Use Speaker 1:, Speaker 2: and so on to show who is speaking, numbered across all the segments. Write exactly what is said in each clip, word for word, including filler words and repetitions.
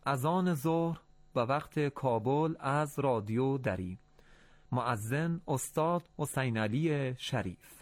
Speaker 1: اذان ظهر و وقت کابل از رادیو دری. مؤذن استاد حسین علی شریف.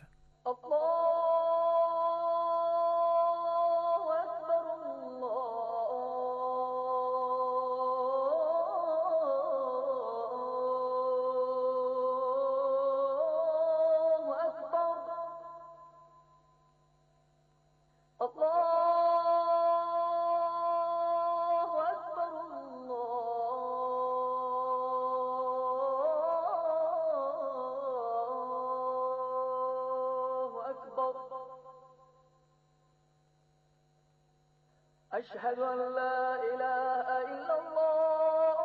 Speaker 2: أشهد أن لا إله إلا الله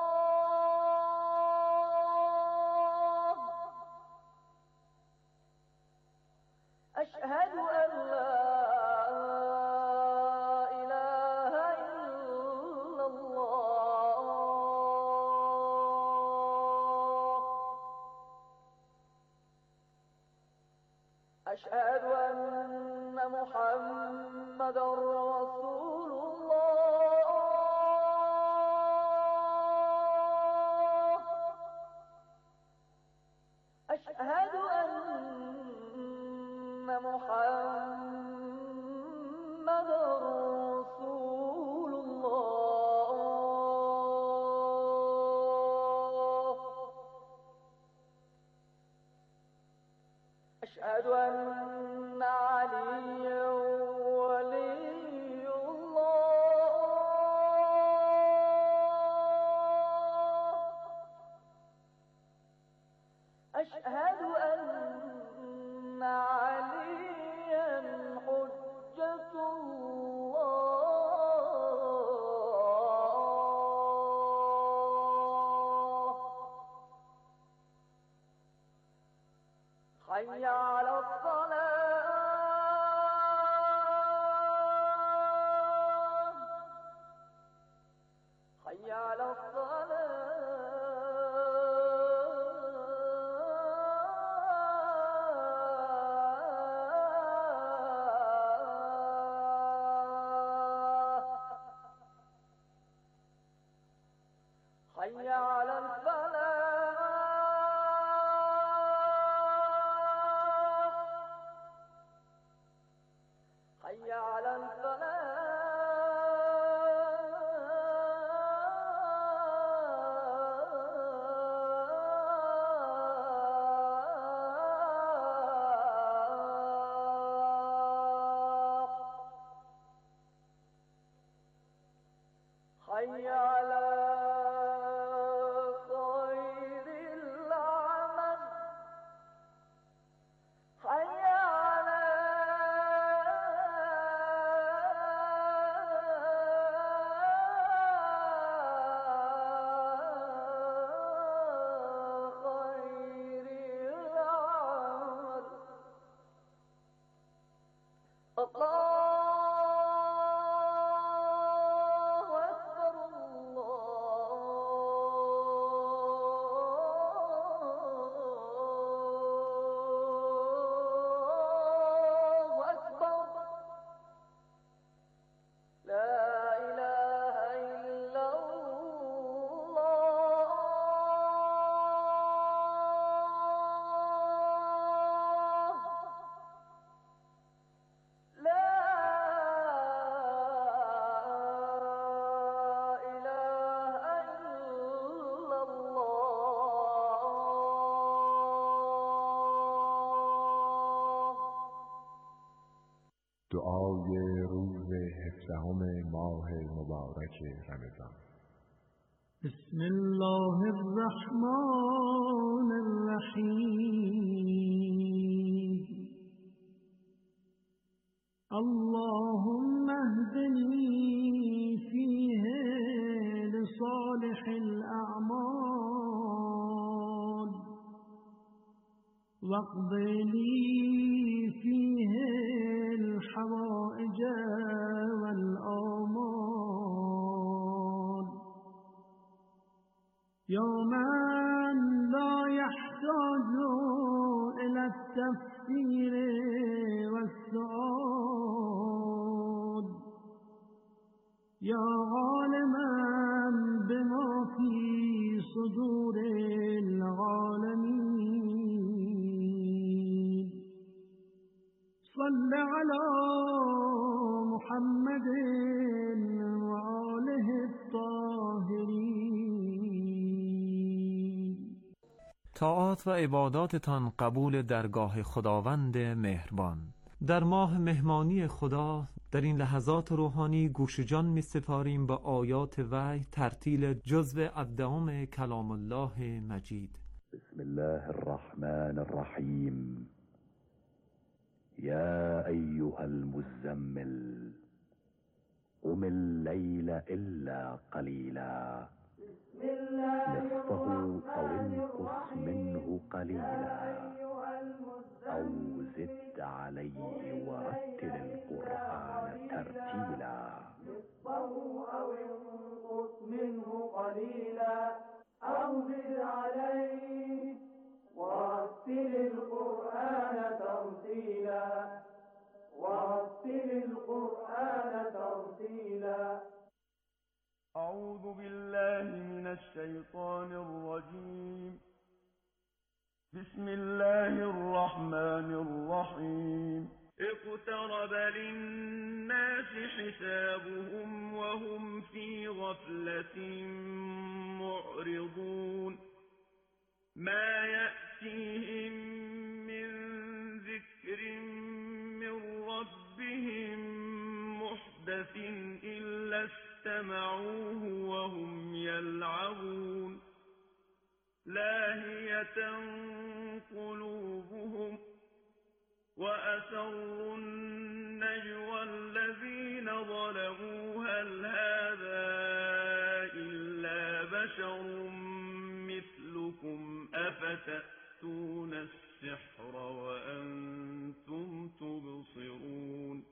Speaker 2: أشهد أن لا إله إلا الله أشهد أن محمد رسول أشهد أن محمد رسول الله أشهد أن عليا ولي الله أشهد أن عليا حجة الله حي على الصلاة حي على الصلاة حي على الفلاح حي على الفلاح حي على خير العمل حي على خير العمل الله
Speaker 3: دعای روز هفدهم ماه مبارک رمضان.
Speaker 4: بسم الله الرحمن الرحیم. اللهم اهدني فيه لصالح الأعمال واقض لي فيه الحوائج والآمال يا من لا يحتاج إلى التفسير والسؤال يا عالما
Speaker 1: طاعات و عباداتتان قبول درگاه خداوند مهربان. در ماه مهمانی خدا در این لحظات روحانی گوش جان می سپاریم با آیات وحی ترتیل جزو الدهم کلام الله مجید.
Speaker 5: بسم الله الرحمن الرحیم. یا ایها المزمل قم الليل إلا قليلا نصفه أو انقص منه قليلا أو زد عليه ورتل القرآن ترتيلا
Speaker 2: نصفه أو انقص منه قليلا أو زد عليه ورتل القرآن ترتيلا ورتل القرآن ترتيلا.
Speaker 6: أعوذ بالله من الشيطان الرجيم. بسم الله الرحمن الرحيم. اقترب للناس حسابهم وهم في غفلة معرضون. ما يأتيهم من ذكر من ربهم محدث إلا استمعوه وهم يلعبون. لاهية قلوبهم وأسروا النجوى الذين ظلموا هل هذا إلا بشر مثلكم أفتأتون السحر وأنتم تبصرون.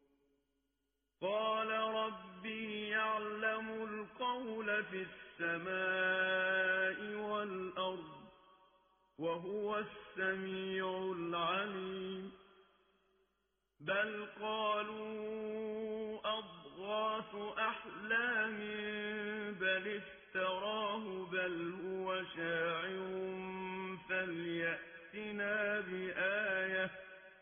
Speaker 6: قال ربي يعلم القول في السماء والأرض وهو السميع العليم. بل قالوا أضغاث أحلام بل افتراه بل هو شاعر فليأتنا بآية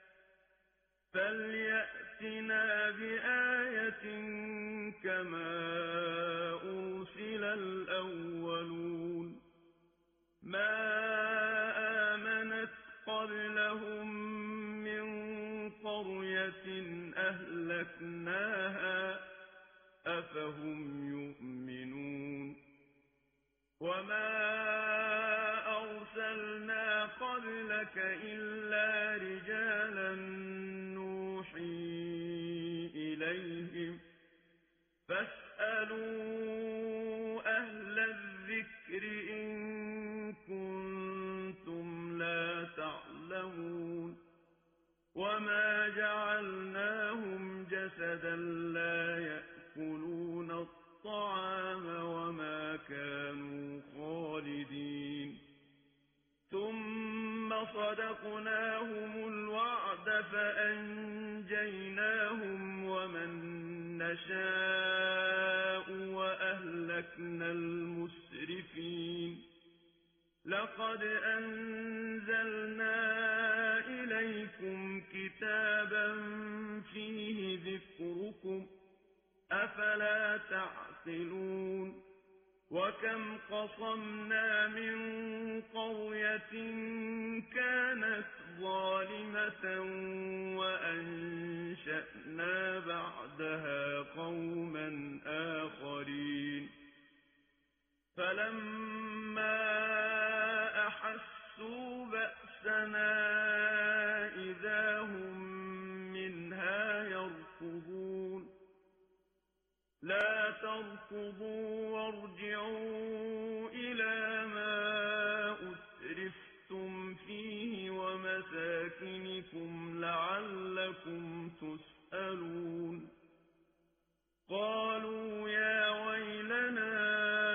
Speaker 6: فليأتنا بآية كما أرسل الأولون. ما آمنت قبلهم من قرية أهلكناها أفهم يؤمنون. وما أرسلنا قبلك إلا رجالا نوحي إليهم فاسألوا أهل الذكر إن كنتم لا تعلمون. وما جعلناهم جسدا لا يأكلون الطعام وما كانوا خالدين. ثم صدقناهم الوعد فأنجيناهم ومن نشاء وأهلكنا المسرفين. لقد أنزلنا إليكم كتابا فيه ذكركم أفلا تعقلون. وكم قصمنا من قرية كانت ظالمة وأنشأنا بعدها قوما آخرين. فلما أحسوا بأسنا إذا هم منها يركضون. لا تركضوا وارجعوا إلى ما أسرفتم فيه ومساكنكم لعلكم تسألون. قالوا يا ويلنا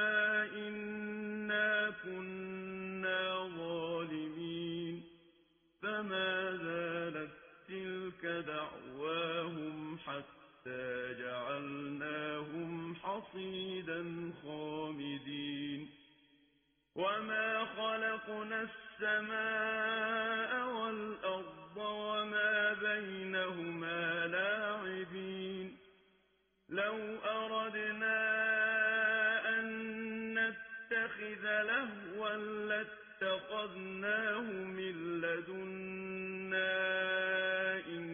Speaker 6: إنا كنا ظالمين. فما زالت تلك دعواهم حتى جعلناهم حصيدا خامدين. وما خلقنا السماء والأرض وما بينهما لاعبين. لو أردنا أن نتخذ نتخذ لهوا لاتخذناه من لدنا إن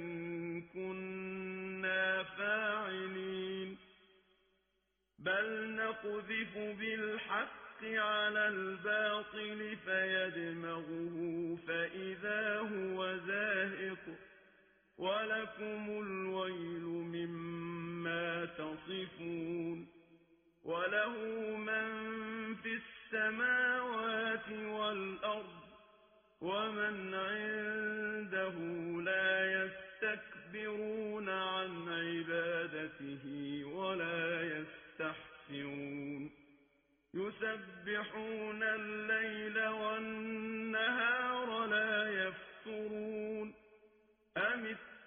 Speaker 6: كنا فاعلين بل نقذف بالحق على الباطل فيدمغه فإذا هو زاهق ولكم الويل مما تصفون وله من في السماوات والأرض ومن عنده لا يستكبرون عن عبادته ولا يستحسرون يسبحون الليل والنهار لا يفترون أم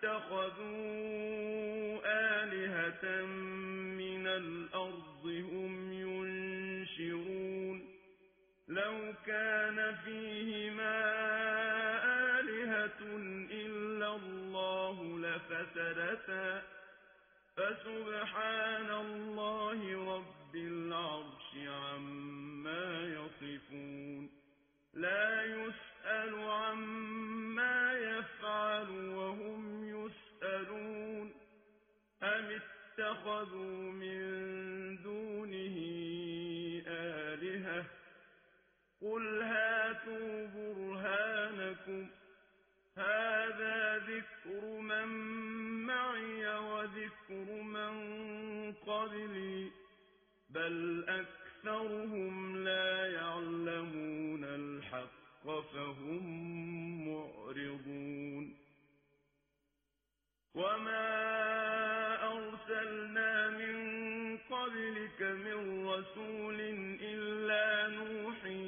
Speaker 6: اتخذوا آلهة من الأرض هم ينشرون لو كان فيهما آلهة إلا الله لفسدتا فسبحان الله رب العرش عما يصفون لا يسأل عما يفعل وهم يسألون أم اتخذوا من دونه آلهة قل هاتوا برهانكم هذا ذكر من معي وذكر من قبلي بل أكثرهم لا يعلمون الحق فهم معرضون وما أرسلنا من قبلك من رسول إلا نوحي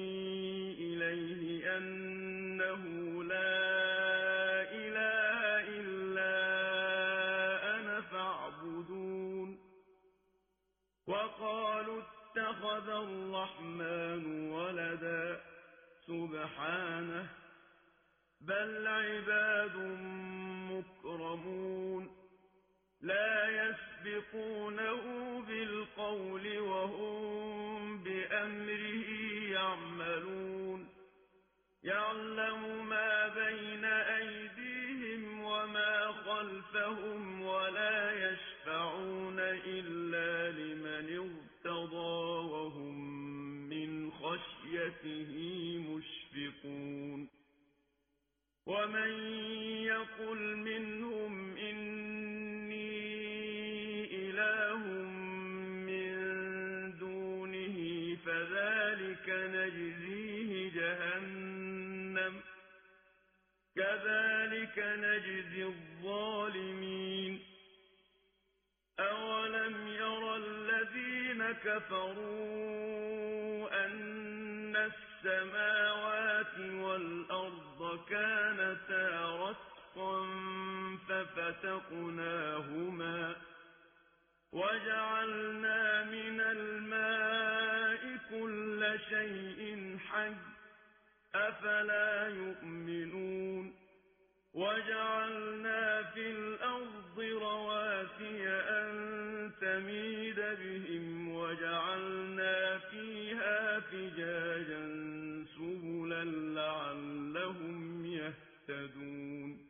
Speaker 6: إليه أنه لا إله إلا أنا فاعبدون وقالوا اتخذ الرحمن ولدا سبحانه بل عباد مكرمون لا يسبقونه بالقول وهم بأمره يعملون يعلم ما بين أيديهم وما خلفهم ولا يشفعون إلا لمن ارتضى وهم من خشيته مشفقون ومن يقل منهم إني إله من دونه فذلك نجزيه جهنم كذلك نجزي الظالمين أولم يرى الذين كفروا أن السماوات والأرض كانتا رتقا ففتقناهما وجعلنا من الماء كل شيء حي أفلا يؤمنون وجعلنا في الأرض رواسي أن تميد بهم وجعلنا فيها فجاجا سبلا لعلهم يهتدون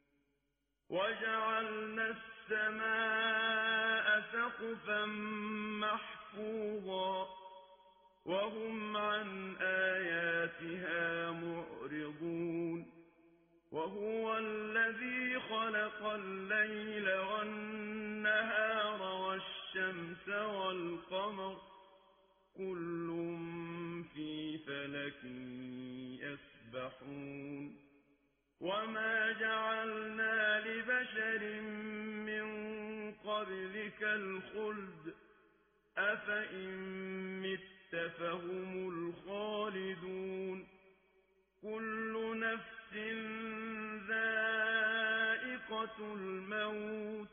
Speaker 6: وجعلنا السماء سقفا محفوظا وهم عن آياتها معرضون وهو الذي خلق الليل والنهار والشمس والقمر كل في فلك يسبحون وما جعلنا لبشر من قبلك الخلد أفإن مت فهم الخالدون كل نفس ذائقة الموت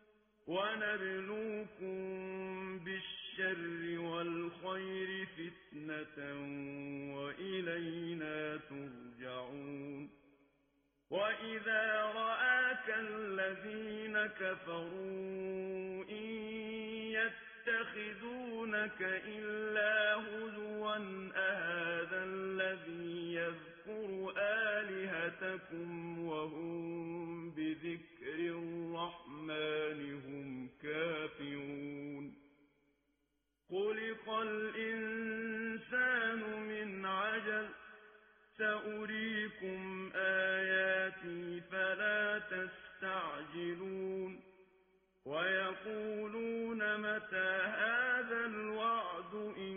Speaker 6: ونبلوكم بالشر والخير فتنة وإلينا ترجعون وإذا رآك الذين كفروا إن يتخذونك إلا هزوا أهذا الذي يذكر آلهتكم وهم بذكر الرحمن هم كافرون خلق الإنسان من عجل سأريكم آياتي فلا تستعجلون ويقولون متى هذا الوعد إن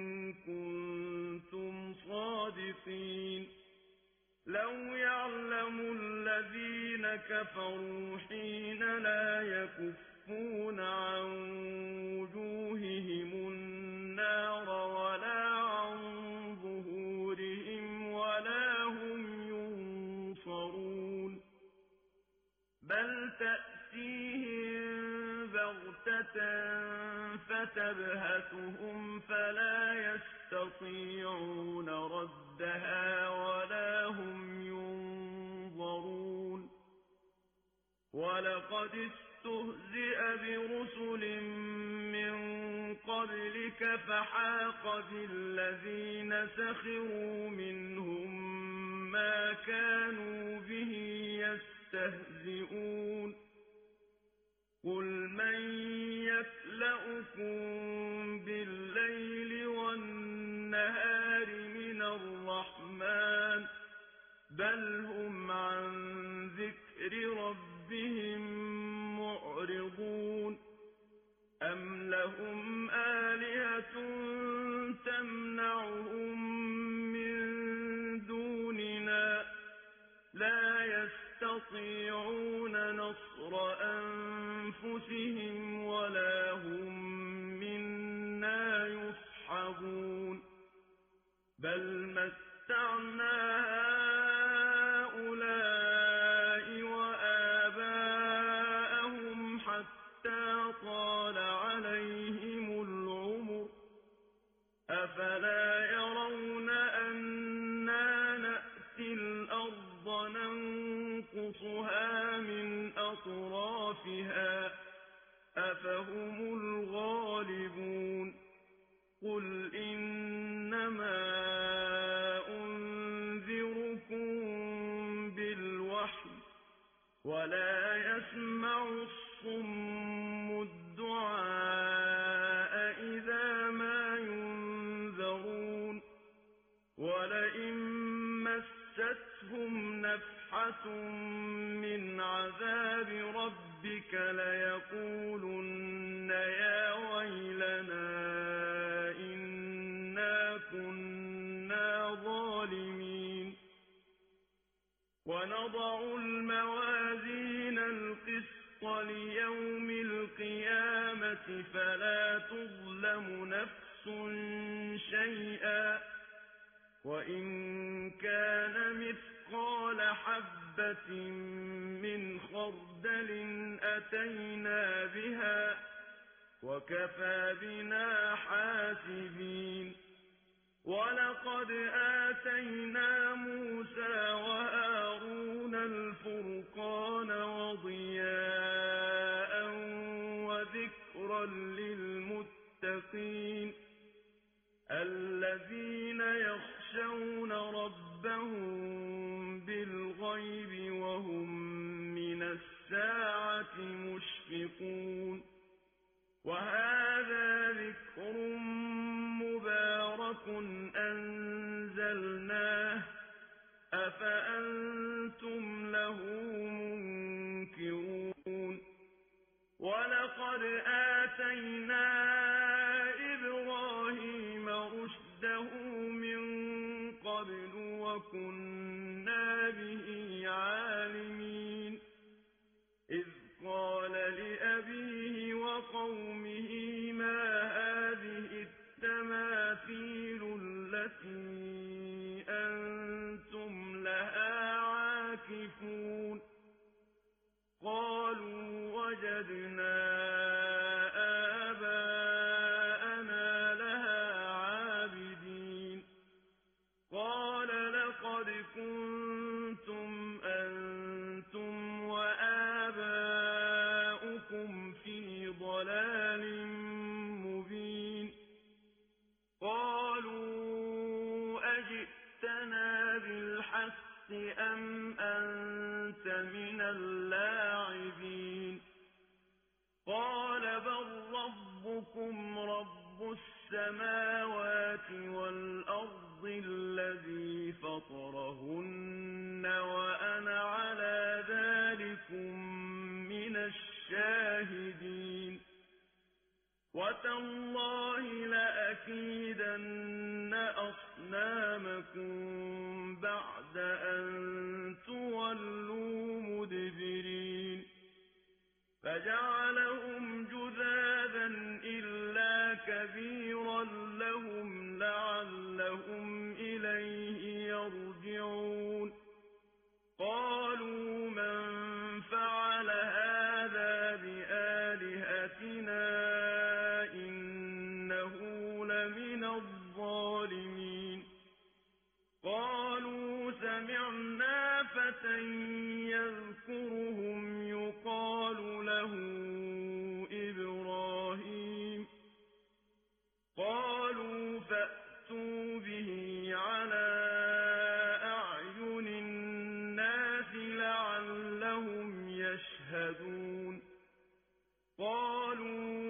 Speaker 6: كنتم صادقين لو يعلم الذين كفروا حين لا يكفون عن وجوههم النار ولا عن ظهورهم ولا هم ينصرون بل تأتيهم بغتة فتبهتهم فلا يستطيعون ردها ولا هم ينظرون ولقد استهزئ برسل من قبلك فحاق بالذين سخروا منهم ما كانوا به يستهزئون قل من يكلؤكم بالليل والنهار من الرحمن بل هم عن ذكر ربهم معرضون أم لهم آلهة تمنعهم من دوننا لا يستطيعون نصر أنفسهم ولا هم منا يصحبون بل متعنا هؤلاء وآباءهم حتى طال عليهم العمر أفلا يرون أنا نأتي الأرض ننقصها من أطرافها أفهم الغالبون قل إنما أنذركم بالوحي ولا يسمع الصم الدعاء إذا ما ينذرون ولئن مستهم نفحة من عذاب ربك ليقولن يا ويلنا إنا كنا ظالمين ونضع الموازين القسط ليوم القيامة فلا تظلم نفس شيئا وإن كان مثقال حبة من خردل أتينا بها وكفى بنا حاسبين ولقد آتينا موسى وهارون الفرقان وضياء وذكرا للمتقين الذين يخشون ربهم بالغيب وهم من الساعة مشفقون وهذا ذكر مبارك أنزلناه أفأنتم له منكرون ولقد آتينا إبراهيم رشده من قبل وكنا به عالمين إذ قال لأبيه وقومه ما هذه التماثيل التي أنتم لها عاكفون قالوا وجدنا آباءنا لها عابدين قال لقد كنتم أنتم وآباؤكم في ضلال قال بل ربكم رب السماوات والأرض الذي فطرهن وأنا على ذلكم من الشاهدين وتالله لأكيدن أصنامكم بعد أن تولوا مدبرين فجعلهم جذاذا إلا كبيرا لهم لعلهم إليه يرجعون قالوا من فعل هذا بآلهتنا إنه لمن الظالمين قالوا سمعنا فتى يذكرهم يقال له إبراهيم قالوا فأتوا به على أعين الناس لعلهم يشهدون قالوا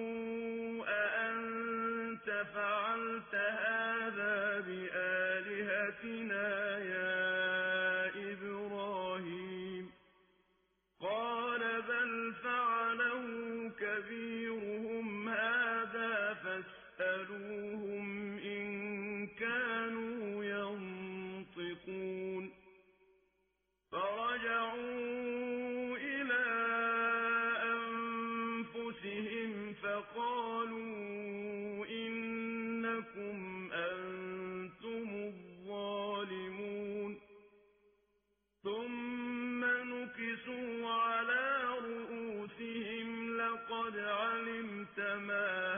Speaker 6: أأنت فعلت هذا بآلهتنا يا إبراهيم قال بل فعله كبيرهم هذا فاسألوهم إن كانوا ينطقون فرجعوا إلى أنفسهم فقالوا إنكم أنتم الظالمون ثم نكسوا على رؤوسهم لقد علمت ما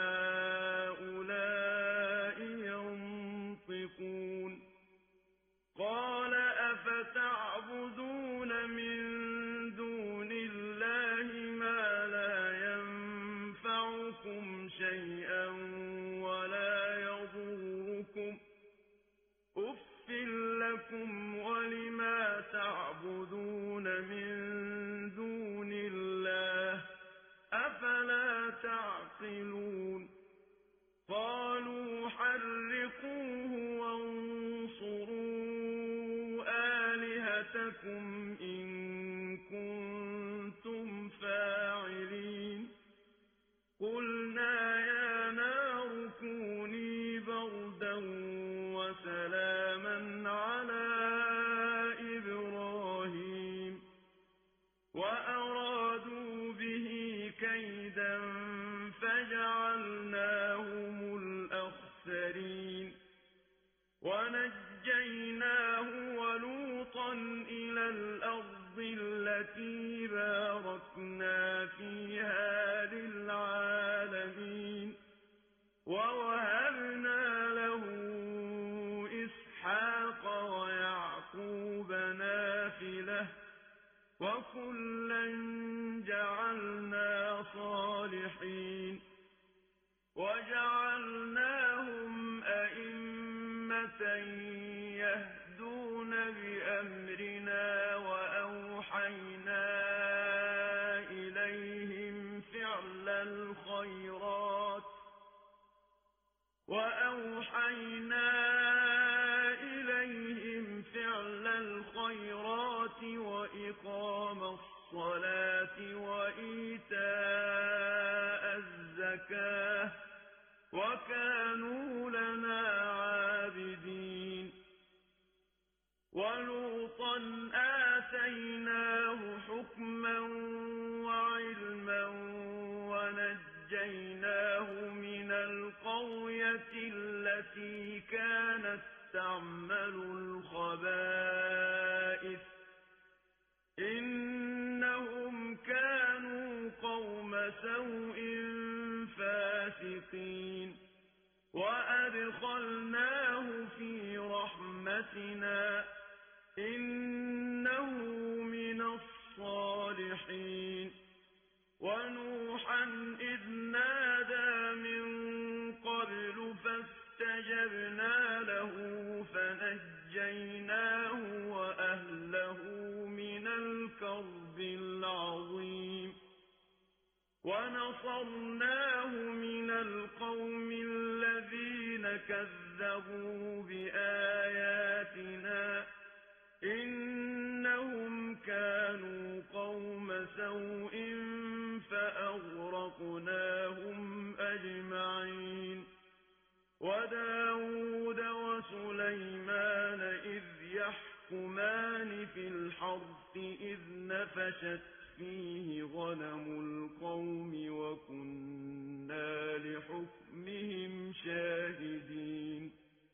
Speaker 6: هؤلاء ينطقون قال أفتعبدون من دون الله ما لا ينفعكم شيئا ولا يضركم أف لكم ولما تعبدون من دون الله أفلا تعقلون قالوا حرقوه وانصروا آلهتكم إن كنتم فاعلين قلنا يا نار كوني بردا وسلاما على إبراهيم وأرادوا به كيدا فجعلناهم الأخسرين ونجيناه ولوطا إلى الأرض التي باركنا فيها للعالمين ووهبنا له إسحاق ويعقوب نافلة وكلا جعلنا صالحين وجعلناهم أئمة يهدون بأمرنا وأوحينا إليهم فعل الخيرات وأوحينا إليهم فعل الخيرات وإقام الصلاة وإيتاء الزكاة وكانوا لنا عابدين ولوطا آتيناه حكما وعلما ونجيناه من القرية التي كانت تعمل الخبائث إنهم كانوا قوم سوء فاسقين وأدخلناه في رحمتنا إنه من الصالحين ونوحا إذ نادى من قبل فاستجبنا له فنجيناه وأهله من الكرب العظيم ونصرناه من القوم الذين كذبوا بآياتنا إنهم كانوا قوم سوء فأغرقناهم أجمعين وداود وسليمان إذ يحكمان في الحرث إذ نفشت فيه غنم القوم وكنا لحكمهم شاهدين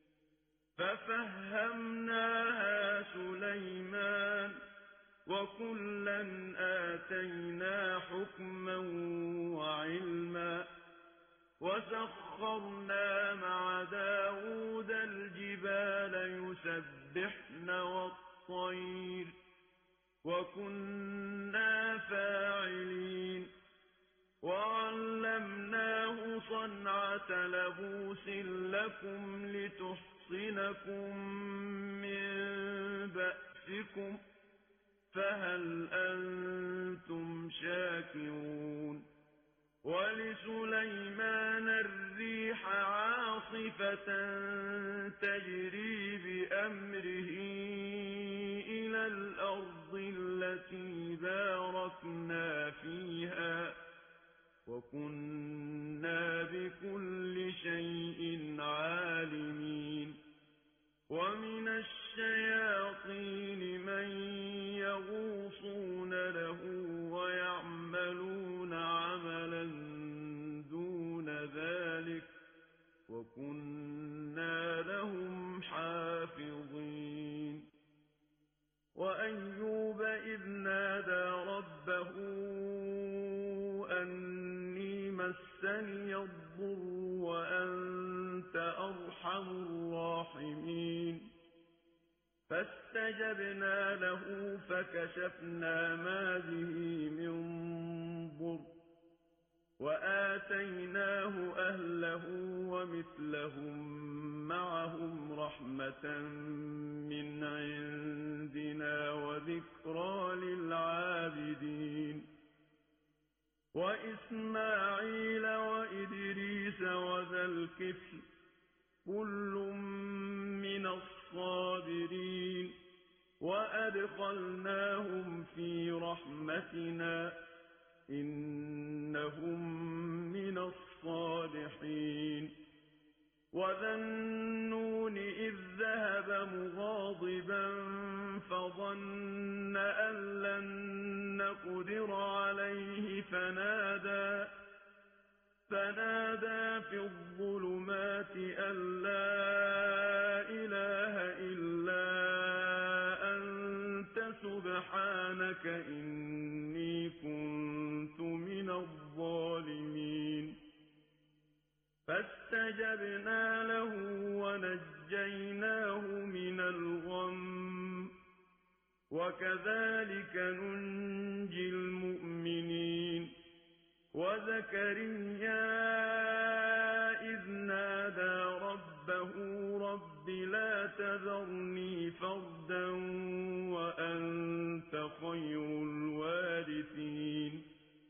Speaker 6: ففهمناها سليمان وكلا آتينا حكما وعلما وسخرنا مع داود الجبال يسبحن والطير وكنا فاعلين وعلمناه صنعة لبوس لكم لتحصنكم من بأسكم فهل أنتم شاكرون ولسليمان الريح عاصفة تجري بأمره إلى الأرض التي باركنا فيها وكنا بكل شيء عالمين ومن الشياطين من يغوصون له ويعملون عملا دون ذلك وكنا لهم حافظين وأيوب إذ نادى ربه أني مسني الضر وأنت أرحم الراحمين فاستجبنا له فكشفنا ما به من ضر وآتيناه أهله ومثلهم معهم رحمة من عندنا وذكرى للعابدين وإسماعيل وإدريس وذا الكفل كل من الصابرين وأدخلناهم في رحمتنا إنهم من الصالحين وذا النون إذ ذهب مغاضبا فظن أن لن نقدر عليه فنادى فنادى في الظلمات أن لا إله إلا أنت سبحانك إني كنت من الظالمين فاستجبنا له ونجيناه من الغم وكذلك ننجي المؤمنين وزكريا إذ نادى ربه رب لا تذرني فردا وأنت خير الوارثين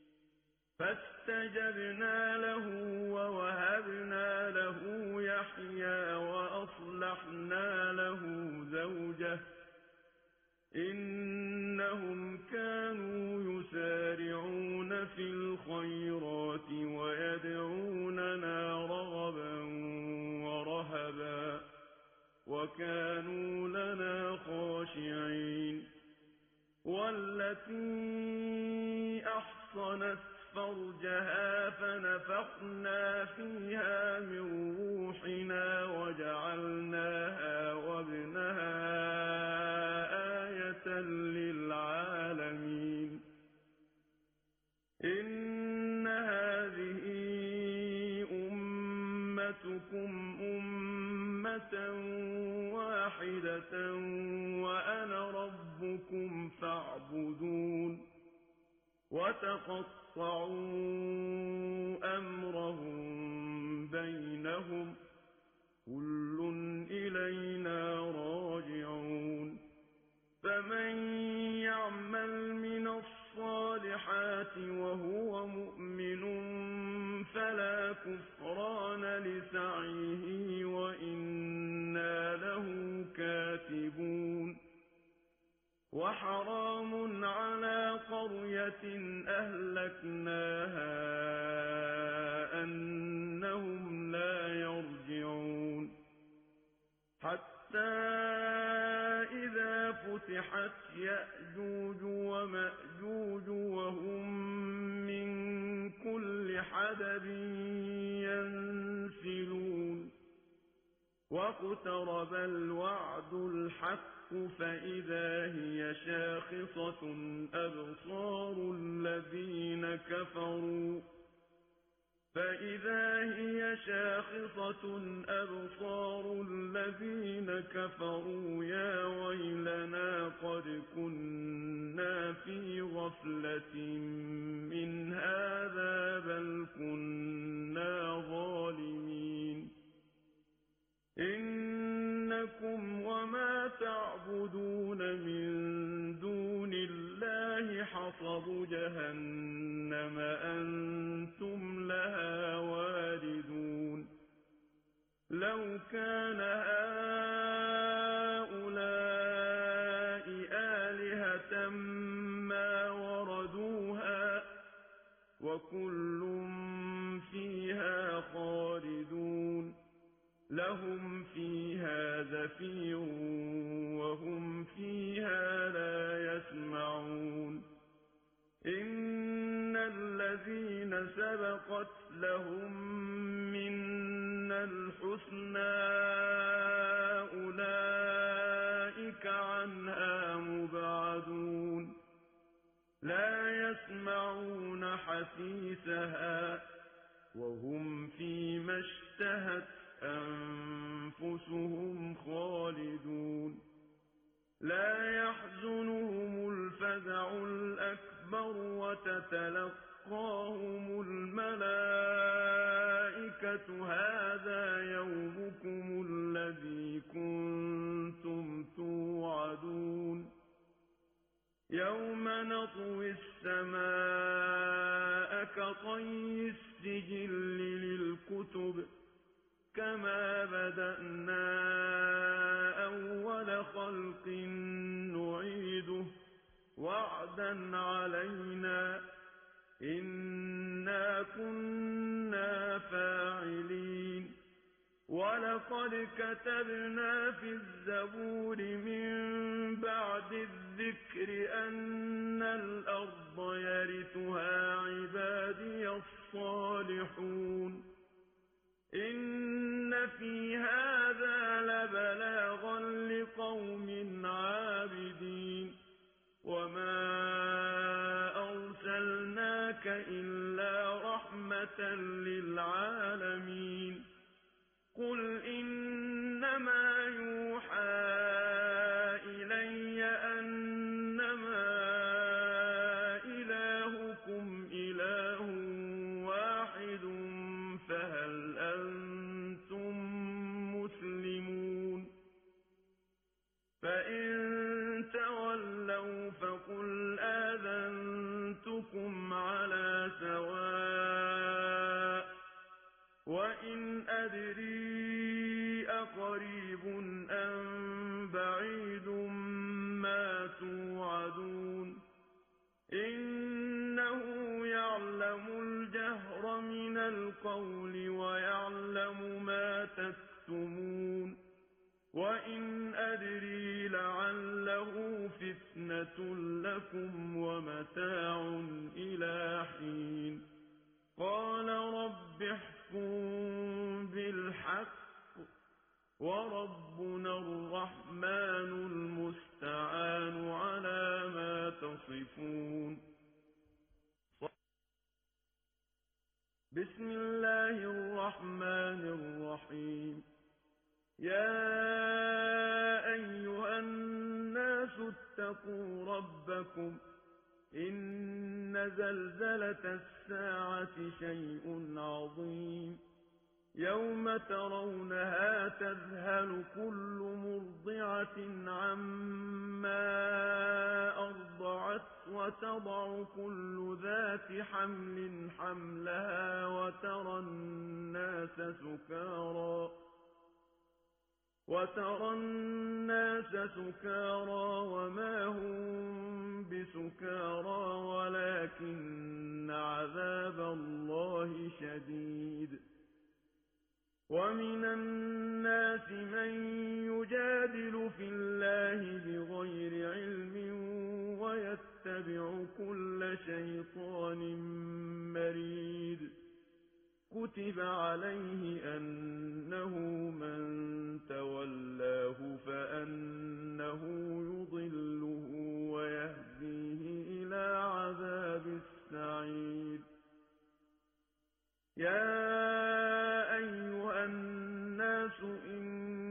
Speaker 6: فاستجبنا له ووهبنا له يحيى وأصلحنا له زوجه إنهم كانوا يسارعون في الخيرات ويدعوننا رغبا ورهبا وكانوا لنا خاشعين والتي أحصنت فرجها فنفخنا فيها من روحنا وجعلناها وابنها آية للعالمين إن هذه أمتكم أمة واحدة وأنا ربكم فاعبدون وتقطعوا أمرهم بينهم كل إلينا راجعون فمن يعمل من الصالحات وهو مؤمن لا كفران لسعيه وإنا له كاتبون وحرام على قرية أهلكناها أنهم لا يرجعون حتى إذا فتحت يأجوج ومأجوج وهم من كل حدب ينسلون واقترب الوعد الحق فإذا هي شاخصة أبصار الذين كفروا فإذا هي شاخصة أبصار الذين كفروا يا ويلنا قد كنا في غفلة من هذا بل كنا ظالمين إنكم وما تعبدون من دون الله حصب جهنم أنتم لها واردون لو كان هؤلاء آلهة ما وردوها وكل فيها خالدون لهم فيها زفير وهم فيها لا يسمعون إن الذين سبقت لهم منا الحسنى أولئك عنها مبعدون لا يسمعون حسيسها وهم فيما اشتهت أنفسهم خالدون لا يحزنهم الفزع الأكبر وتتلقاهم الملائكة هذا يومكم الذي كنتم توعدون يوم نطوي السماء كطي السجل للكتب كما بدأنا أول خلق نعيده وعدا علينا إنا كنا فاعلين ولقد كتبنا في الزبور من بعد الذكر أن الأرض يرثها عبادي الصالحون إن في هذا لبلاغا لقوم عابدين وما أرسلناك إلا رحمة للعالمين قل إنما يوحى إلي أنما إلهكم إله واحد فهل أنتم مسلمون فإن تولوا فقل آذنتكم على سواء وإن أدري أقريب أم بعيد ما توعدون إنه يعلم الجهر من القول ويعلم ما تكتمون وإن أدري لعله فتنة لكم ومتاع إلى حين قال رب احكم بالحق وربنا الرحمن المستعان على ما تصفون بسم الله الرحمن الرحيم يا أيها الناس اتقوا ربكم إن زلزلة الساعة شيء عظيم يوم ترونها تذهل كل مرضعة عما أرضعت وتضع كل ذات حمل حملها وترى سكارى وترى الناس سكارى وما هم بسكارى ولكن عذاب الله شديد ومن الناس من يجادل في الله بغير علم ويتبع كل شيطان مريد كتب عليه أنه من تولاه فأنه يضله ويهديه إلى عذاب السعير يا أيها الناس إن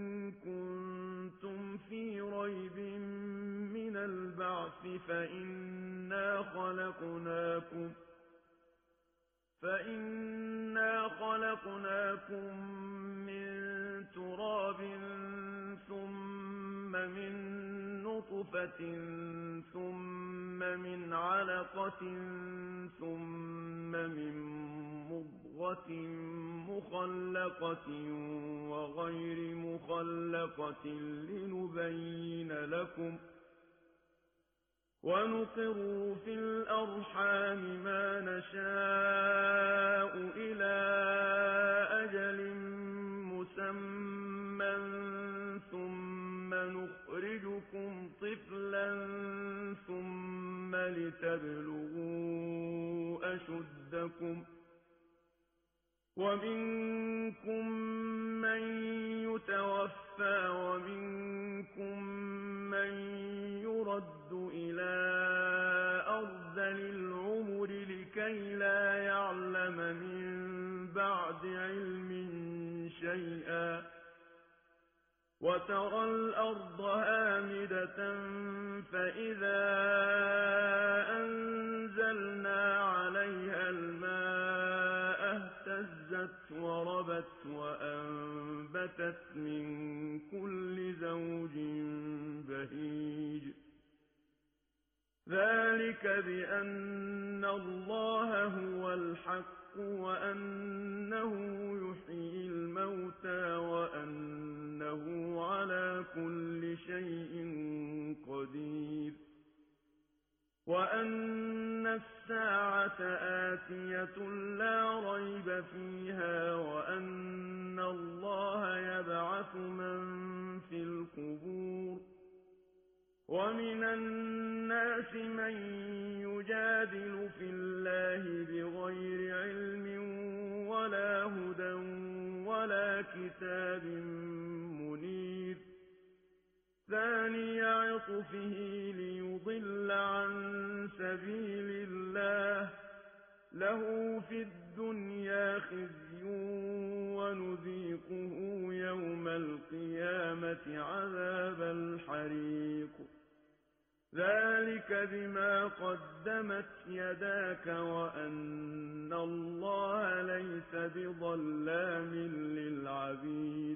Speaker 6: كنتم في ريب من البعث فإنا خلقناكم فإنا خلقناكم من تراب ثم من نطفة ثم من علقة ثم من مضغة مخلقة وغير مخلقة لنبين لكم ونقر في الأرحام ما نشاء إلى أجل مسمى ثم نخرجكم طفلا ثم لتبلغوا أشدكم ومنكم من يتوفى ومنكم من يرد إلى أرذل العمر لكي لا يعلم من بعد علم شيئا وترى الأرض هامدة فإذا أنزلنا عليها الماء اهتزت وربت وأنبتت من كل زوج بهيج ذلك بأن الله هو الحق وأنه يحيي الموتى وأنه على كل شيء قدير وأن الساعة آتية لا ريب فيها وأن الله يبعث من في القبور ومن الناس من يجادل في الله بغير علم ولا هدى ولا كتاب منير ثاني عطفه ليضل عن سبيل الله له في الدنيا خزي ونذيقه يوم القيامة عذاب الحريق ذلك بما قدمت يداك وأن الله ليس بظلام للعبيد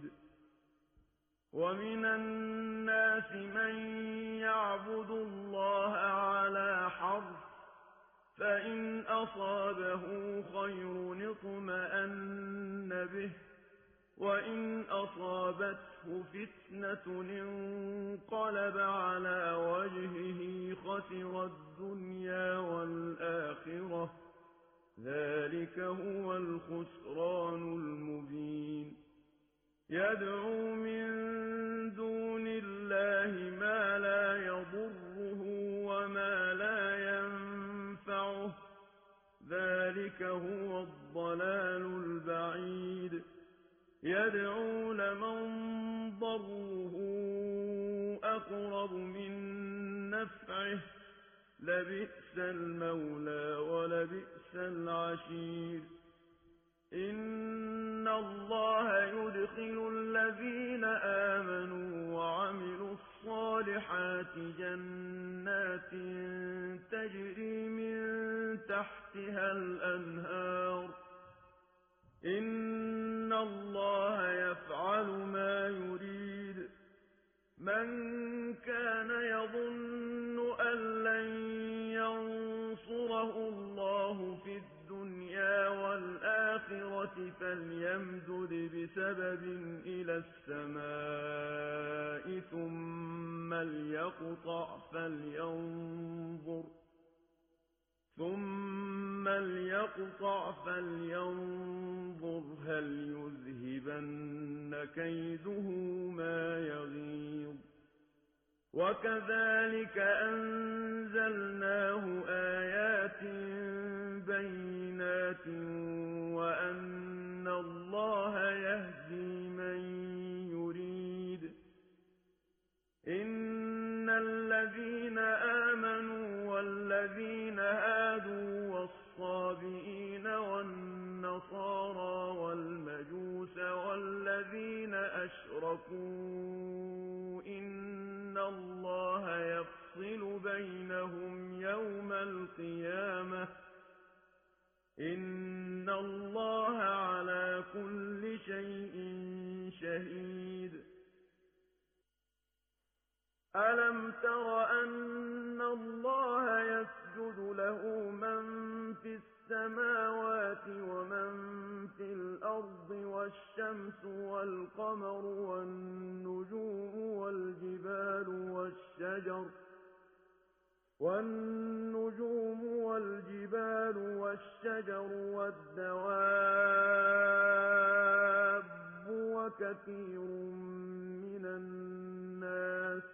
Speaker 6: ومن الناس من يعبد الله على حرف فإن أصابه خير اطمأن به وإن أصابته فتنة انقلب على وجهه خسر الدنيا والآخرة ذلك هو الخسران المبين يدعو من دون الله ما لا يضره وما لا ينفعه ذلك هو الضلال البعيد يدعو لمن ضره أقرب من نفعه لبئس المولى ولبئس العشير إن الله يدخل الذين آمنوا وعملوا الصالحات جنات تجري من تحتها الأنهار إن الله يفعل ما يريد من كان يظن أن لن ينصره الله في الدنيا والآخرة فليمدد بسبب إلى السماء ثم ليقطع فلينظر ثم ليقطع فلينظر هل يذهبن كيده ما يغيظ وكذلك أنزلناه آيات بينات وأن الله يهدي من يريد إن الذين آمنوا والذين هادوا والصابئين والنصارى والمجوس والذين أشركوا إن الله يفصل بينهم يوم القيامة إن الله على كل شيء شهيد ألم تر أن الله يسجد له من في السماوات ومن في الأرض والشمس والقمر والنجوم والجبال والشجر والنجوم والجبال والشجر والدواب وكثير من الناس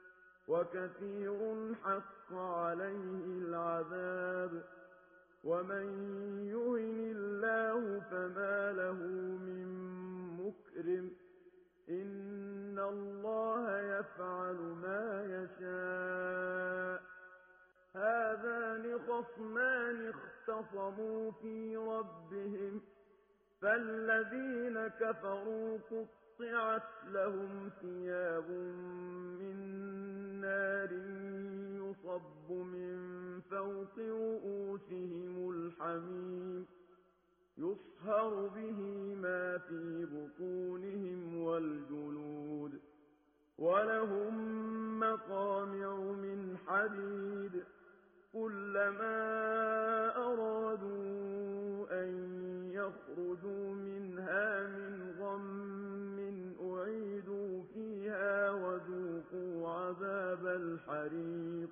Speaker 6: وكثير حق عليه العذاب ومن يهن الله فما له من مكرم إن الله يفعل ما يشاء هذان خصمان اختصموا في ربهم فالذين كفروا قطعت لهم ثياب من نار يصب من فوق رؤوسهم الحميم يصهر به ما في بطونهم والجلود ولهم مقامع من حديد كلما أرادوا أن يخرجوا منها من غم أعيدوا فيها وذوقوا عذاب الحريق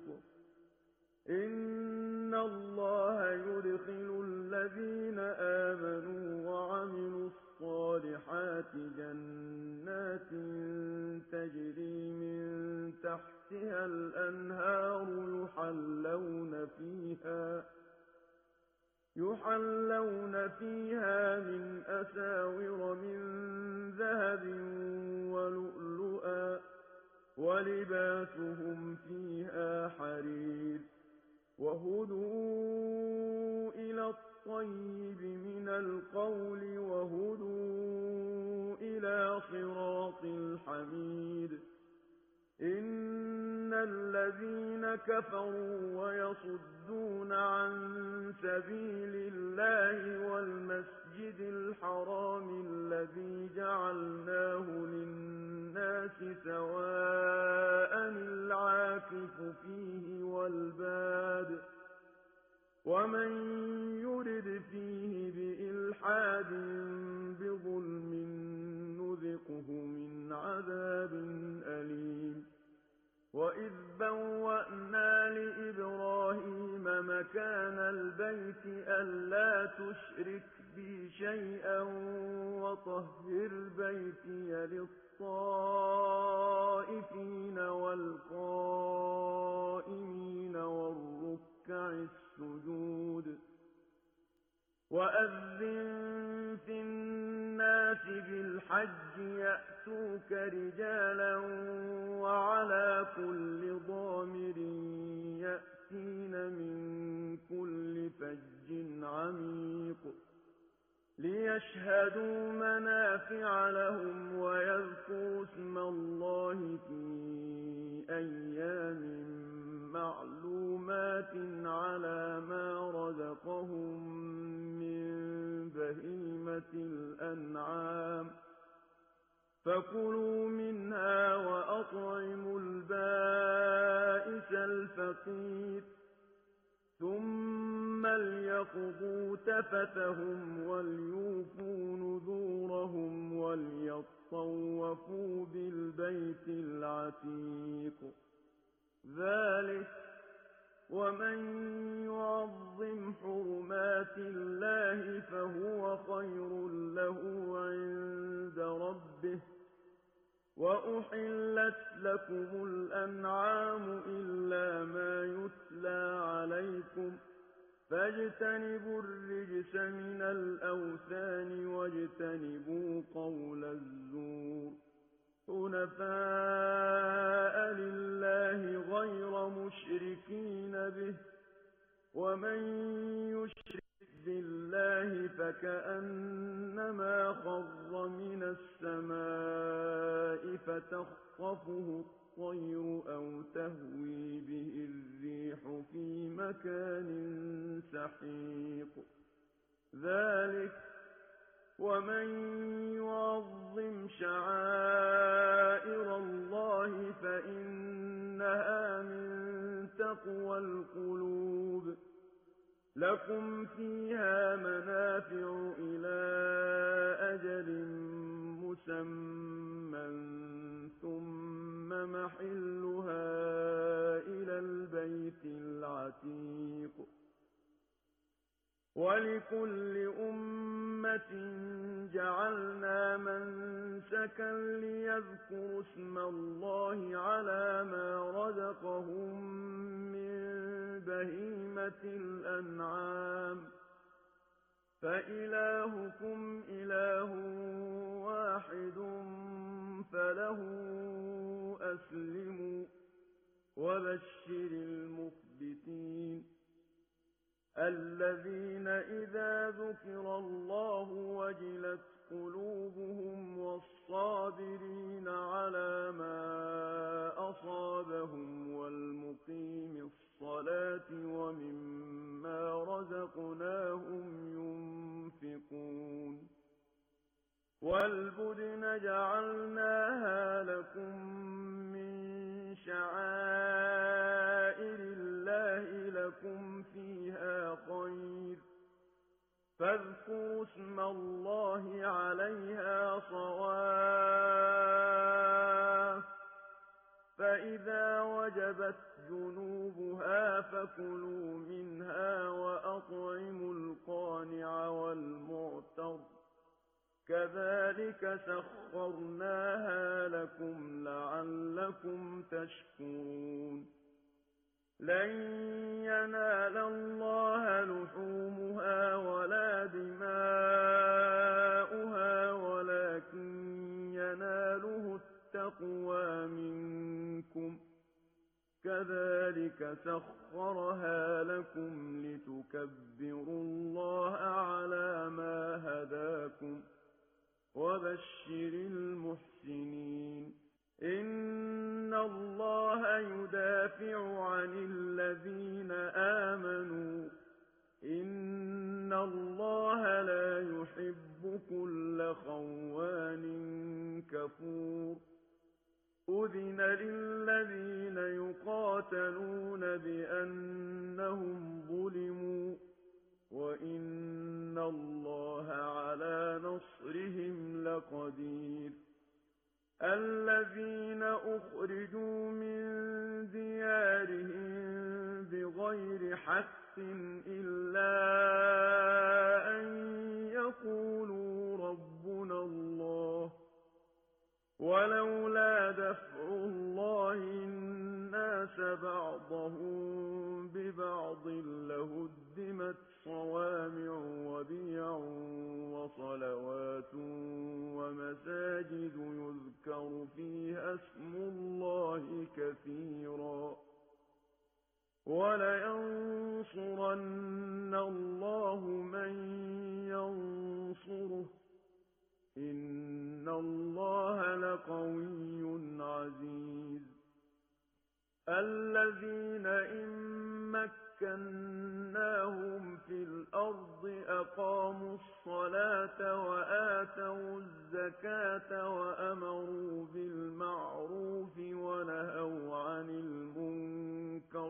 Speaker 6: إن الله يدخل الذين آمنوا وعملوا الصالحات جنات تجري من تحتها الأنهار يحلون فيها يحلون فيها من أساور من ذهب ولؤلؤا ولباسهم فيها حرير وهدوا إلى الطيب من القول وهدوا إلى صراط الحميد إن الذين كفروا ويصدون عن سبيل الله والمسجد الحرام الذي جعلناه للناس سواء العاكف فيه والباد ومن يرد فيه بإلحاد بظلم نذقه من عذاب أليم وإذ بوأنا لإبراهيم مكان البيت ألا تشرك بي شيئا وطهر بيتي للطائفين والقائمين والركع السجود وأذن في الناس بالحج يأتوك رجالا وعلى كل ضامر يأتين من كل فج عميق ليشهدوا منافع لهم ويذكروا اسم الله في أيام معلومات على ما رزقهم من بهيمة الأنعام فكلوا منها وأطعموا البائس الفقير ثم ليقضوا تفتهم وليوفوا نذورهم وليوفوا البيت العتيق. ذلك ومن يعظم حرمات الله فهو خير له عند ربه. وأحلت لكم الأنعام إلا ما يتلى عليكم فاجتنبوا الرجس من الأوثان واجتنبوا قول الزور حنفاء لله غير مشركين به. ومن يشرك بالله فكأنما خر من السماء فتخطفه الطير أو تهوي به الريح في مكان سحيق. ذلك ومن يعظم شعائر الله فإنها من تقوى القلوب. لكم فيها منافع إلى أجل مسمى ثم محلها إلى البيت العتيق. ولكل أمة جعلنا منسكا ليذكروا اسم الله على ما رزقهم من بهيمة الأنعام فإلهكم إله واحد فله أسلموا وبشر المخبتين الذين إذا ذكر الله وجلت قلوبهم والصابرين على ما أصابهم والمقيم الصلاة ومما رزقناهم ينفقون. والبدن جعلناها لكم من شعائر الله لكم فيها خير فاذكروا اسم الله عليها صواف. فإذا وجبت جنوبها فكلوا منها وأطعموا القانع والمعتر كذلك سخرناها لكم لعلكم تشكرون. لن ينال الله لحومها ولا دماؤها ولكن يناله التقوى منكم. كذلك سخرها لكم لتكبروا الله على ما هداكم وبشر المحسنين. إن الله يدافع عن الذين آمنوا إن الله لا يحب كل خوان كفور. أذن للذين يقاتلون بأنهم ظلموا وإن الله على نصرهم لقدير. الذين أخرجوا من ديارهم بغير حق إلا أن يقولوا ربنا الله ولولا دفع الله الناس بعضهم ببعض لهدمت صوامع وبيع وصلوات ومساجد يذكر فيها اسم الله كثيرا ولينصرن الله من ينصره إن الله لقوي عزيز. الذين إن مكناهم في الأرض أقاموا الصلاة وآتوا الزكاة وأمروا بالمعروف ونهوا عن المنكر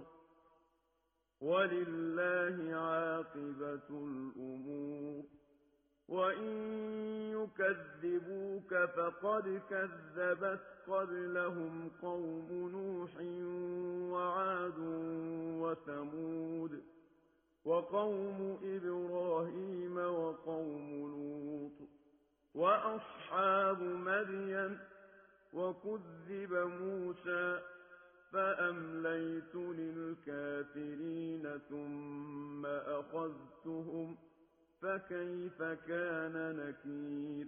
Speaker 6: ولله عاقبة الأمور. وإن يكذبوك فقد كذبت قبلهم قوم نوح وعاد وثمود وقوم إبراهيم وقوم لوط وأصحاب مدين وكذب موسى فأمليت للكافرين ثم أخذتهم فكيف كان نكير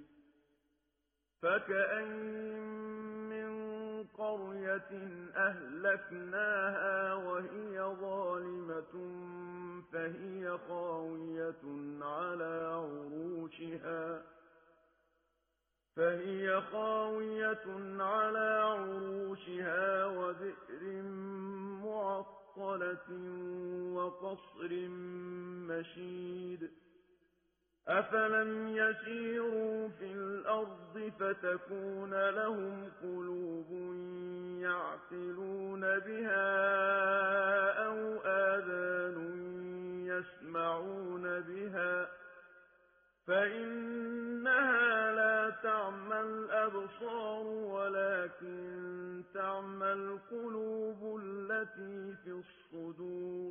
Speaker 6: فكأين من قرية أهلكناها وهي ظالمة فهي خاوية على عروشها فهي خاوية على عروشها وبئر معطلة وقصر مشيد أفلم يسيروا في الأرض فتكون لهم قلوب يعقلون بها أو آذان يسمعون بها فإنها لا تعمى الأبصار ولكن تعمى القلوب التي في الصدور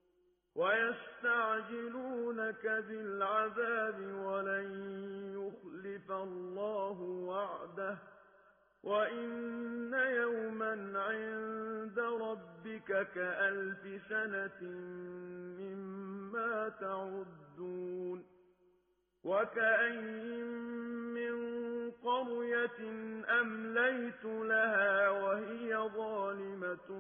Speaker 6: ويستعجلونك بالعذاب ولن يخلف الله وعده وإن يوما عند ربك كألف سنة مما تعدون وكأين من قرية أمليت لها وهي ظالمة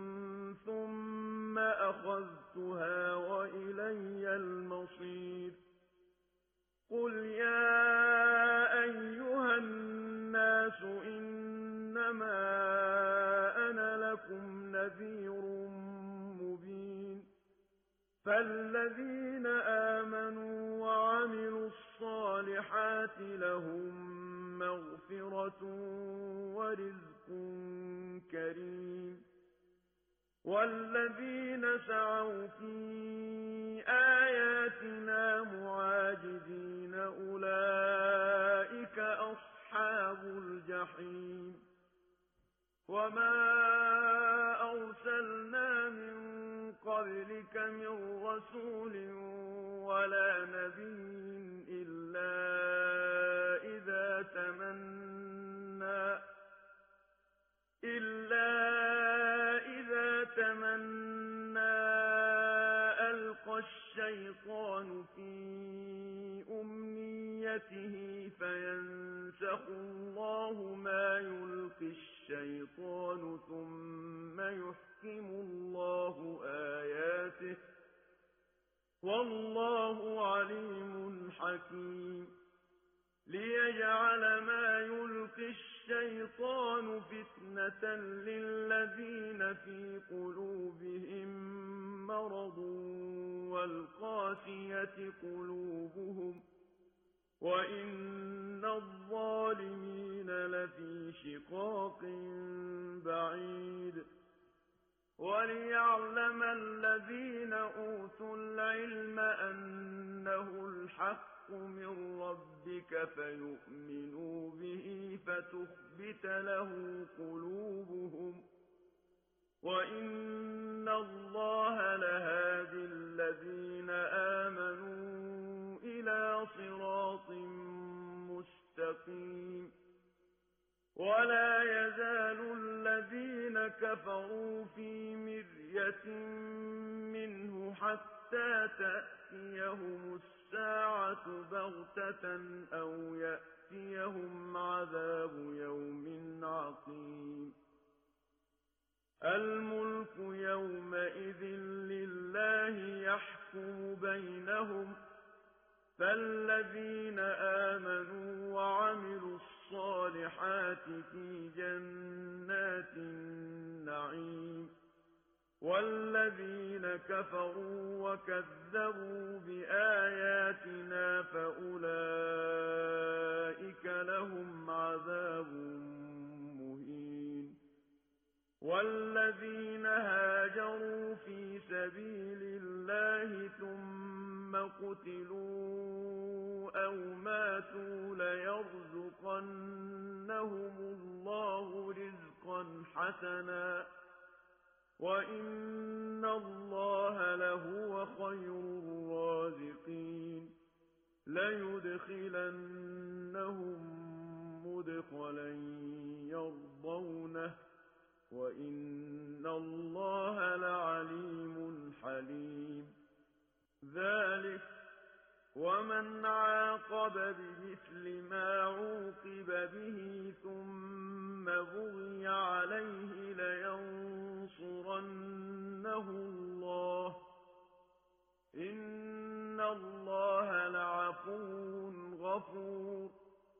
Speaker 6: ثم أخذتها وإلي المصير قل يا أيها الناس إنما أنا لكم نذير مبين فالذين آمنوا وعملوا الصالحات لهم مغفرة ورزق كريم والذين سعوا في آياتنا معاجزين أولئك أصحاب الجحيم وما أرسلنا من قبلك من رسول ولا نبي إلا إذا تمنى إلا إذا تمنى ألقى الشيطان في أمنيته فينسخ الله ما يلقي الشيطان ثم يحكم الله آياته والله عليم حكيم ليجعل ما يلقي الشيطان فتنة للذين في قلوبهم مرض والقاسية قلوبهم وإن الظالمين لفي شقاق بعيد وليعلم الذين أوتوا العلم أنه الحق من ربك فيؤمنوا به فتخبت له قلوبهم وإن الله لهادي الذين آمنوا إلى صراط مستقيم ولا يزال الذين كفروا في مرية منه حتى تأتيهم الساعة بغتة أو يأتيهم عذاب يوم عقيم الملك يومئذ لله يحكم بينهم فالذين آمنوا وعملوا الصالحات في جنات النعيم والذين كفروا وكذبوا بآياتنا فأولئك لهم عذاب مهين والذين هاجروا في سبيل الله ثم قتلوا أو ماتوا ليرجعون حسنا وإن الله لهو خير الرازقين ليدخلنهم مدخلا يرضونه وإن الله لعليم حليم ذلك ومن عاقب بمثل ما عوقب به ثم بغي عليه لينصرنه الله إن الله لعفو غفور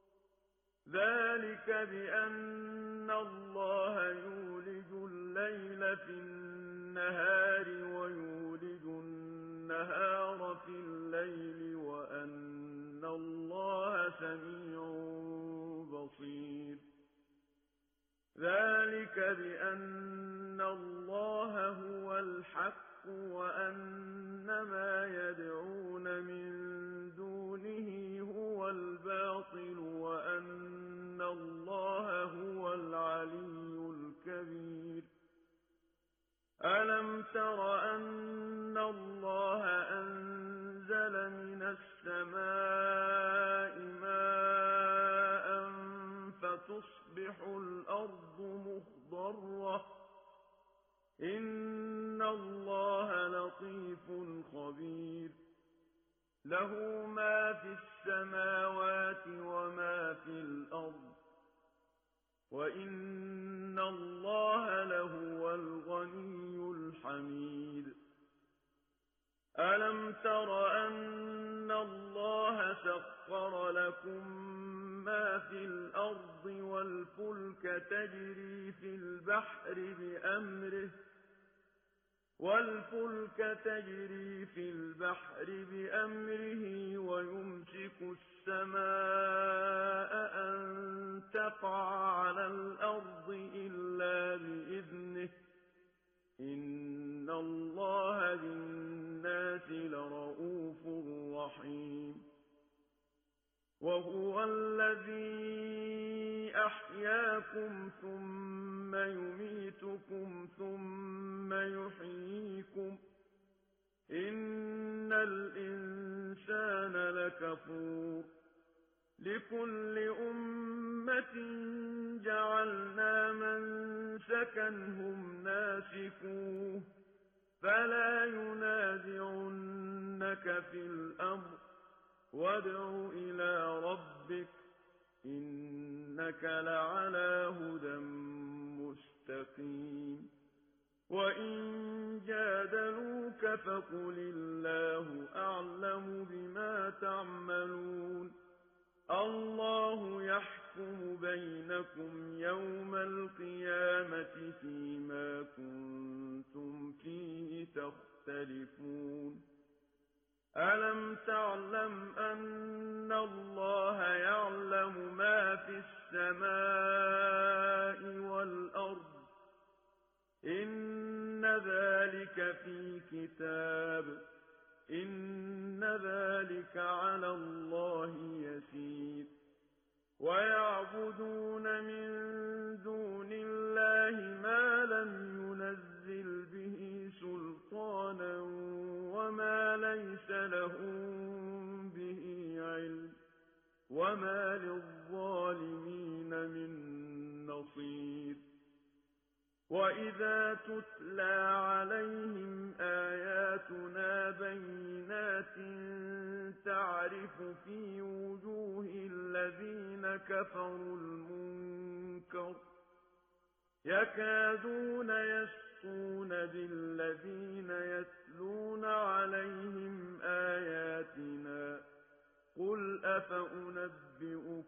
Speaker 6: ذلك بأن الله يولج الليل في النهار ويولج النهار في الليل وأن الله سميع بصير ذلك بأن الله هو الحق وأن ما يدعون من دونه هو الباطل وأن الله هو العلي الكبير ألم تر أن الله أنزل من السماء ماء فتصبح الأرض مخضرة إن الله لطيف خبير له ما في السماوات وما في الأرض وإن الله لهو الغني الحميد ألم تر أن الله سخر لكم ما في الأرض والفلك تجري في البحر بأمره والفلك تجري في البحر بأمره ويمسك السماء أن تقع على الأرض إلا بإذنه إن الله بالناس لرءوف رحيم وهو الذي أحياكم ثم يميتكم ثم يحييكم إن الإنسان لكفور لكل أمة جعلنا منسكا هم ناسكوه فلا ينازعنك في الأمر وادع إلى ربك إنك لعلى هدى مستقيم وإن جادلوك فقل الله أعلم بما تعملون الله يحكم بينكم يوم القيامة فيما كنتم فيه تختلفون ألم تعلم أن الله يعلم ما في السماء والأرض إن ذلك في كتاب إن ذلك على الله يسير ويعبدون من دون الله ما لم ينزل به سلطانا وما ليس لهم به علم وما للظالمين من نصير وإذا تتلى عليهم آياتنا بينات تعرف في وجوه الذين كفروا المنكر يكادون يسطون بالذين يتلون عليهم آياتنا قل أفأنبئكم